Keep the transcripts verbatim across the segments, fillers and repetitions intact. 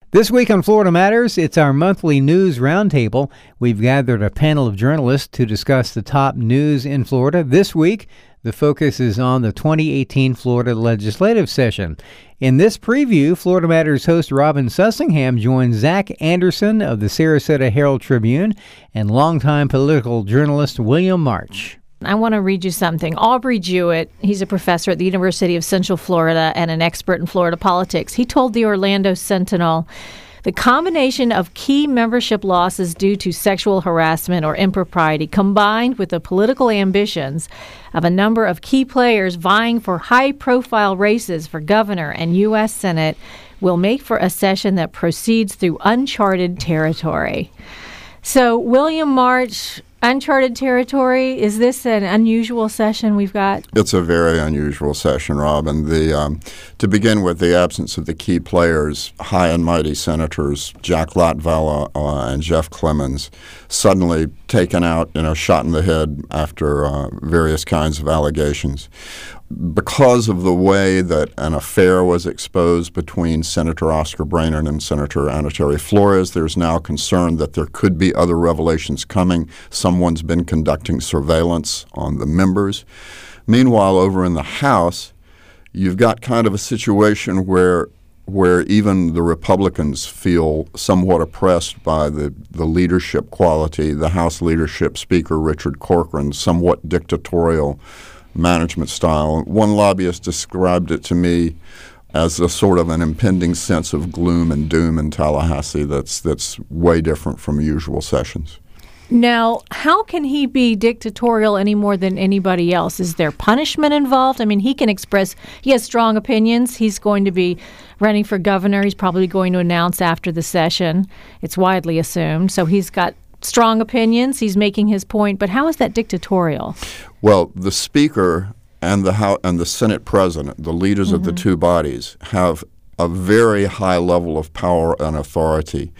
This week on Florida Matters, it's our monthly news roundtable. We've gathered a panel of journalists to discuss the top news in Florida. This week, the focus is on the twenty eighteen Florida legislative session. In this preview, Florida Matters host Robin Sussingham joins Zach Anderson of the Sarasota Herald Tribune and longtime political journalist William March. I want to read you something. Aubrey Jewett, he's a professor at the University of Central Florida and an expert in Florida politics. He told the Orlando Sentinel, the combination of key membership losses due to sexual harassment or impropriety combined with the political ambitions of a number of key players vying for high-profile races for governor and U S Senate will make for a session that proceeds through uncharted territory. So, William March, uncharted territory, is this an unusual session we've got? It's a very unusual session, Robin. The, um, to begin with, the absence of the key players, high and mighty senators, Jack Latvala uh, and Jeff Clemons, suddenly taken out, you know, shot in the head after uh, various kinds of allegations. Because of the way that an affair was exposed between Senator Oscar Brainerd and Senator Ana Terry Flores, there's now concern that there could be other revelations coming. Someone's been conducting surveillance on the members. Meanwhile, over in the House, you've got kind of a situation where where even the Republicans feel somewhat oppressed by the, the leadership quality. The House leadership speaker, Richard Corcoran, somewhat dictatorial management style. One lobbyist described it to me as a sort of an impending sense of gloom and doom in Tallahassee that's that's way different from usual sessions. Now, how can he be dictatorial any more than anybody else? Is there punishment involved? I mean, he can express, he has strong opinions. He's going to be running for governor. He's probably going to announce after the session. It's widely assumed. So he's got strong opinions. He's making his point. But how is that dictatorial? Well, the Speaker and the House and the Senate President, the leaders mm-hmm. of the two bodies, have a very high level of power and authority.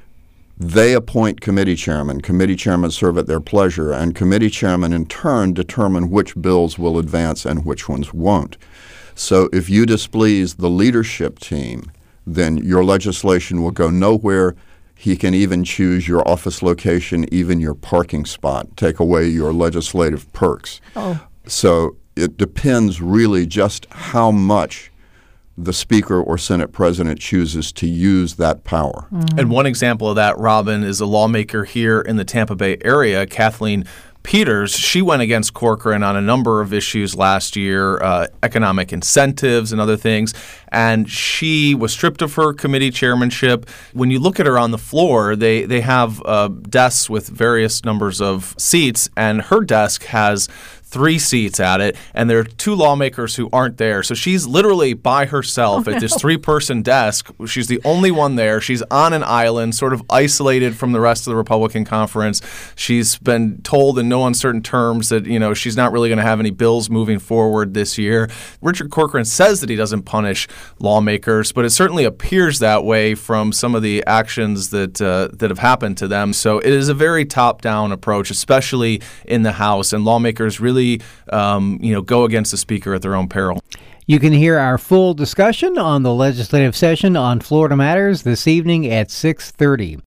They appoint committee chairmen. Committee chairmen serve at their pleasure, and committee chairmen in turn determine which bills will advance and which ones won't. So if you displease the leadership team, then your legislation will go nowhere. He can even choose your office location, even your parking spot, take away your legislative perks. Oh. So it depends really just how much the Speaker or Senate President chooses to use that power. Mm-hmm. And one example of that, Robin, is a lawmaker here in the Tampa Bay area, Kathleen Peters. She went against Corcoran on a number of issues last year, uh, economic incentives and other things, and she was stripped of her committee chairmanship. When you look at her on the floor, they, they have uh, desks with various numbers of seats, and her desk has three seats at it, and there are two lawmakers who aren't there. So she's literally by herself oh, at this no. three-person desk. She's the only one there. She's on an island, sort of isolated from the rest of the Republican conference. She's been told in no uncertain terms that, you know, she's not really going to have any bills moving forward this year. Richard Corcoran says that he doesn't punish lawmakers, but it certainly appears that way from some of the actions that uh, that have happened to them. So it is a very top-down approach, especially in the House, and lawmakers really Um, you know, go against the Speaker at their own peril. You can hear our full discussion on the legislative session on Florida Matters this evening at six thirty.